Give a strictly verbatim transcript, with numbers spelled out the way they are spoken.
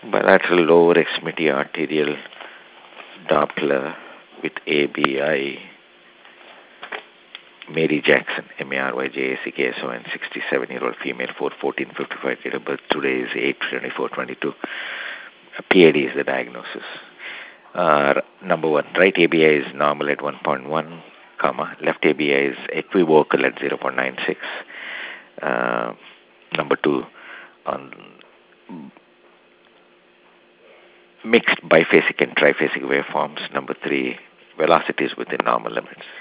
Bilateral lower extremity arterial Doppler with A B I. Mary Jackson, M A R Y J A C K S O N, sixty-seven-year-old female, four fourteen fifty-five, date of birth. Today is eight twenty-four twenty-two. P A D is the diagnosis. Uh, number one, right A B I is normal at one point one, comma. Left A B I is equivocal at zero point nine six. Uh, number two, on mixed biphasic and triphasic waveforms. Number three, velocity is within normal limits.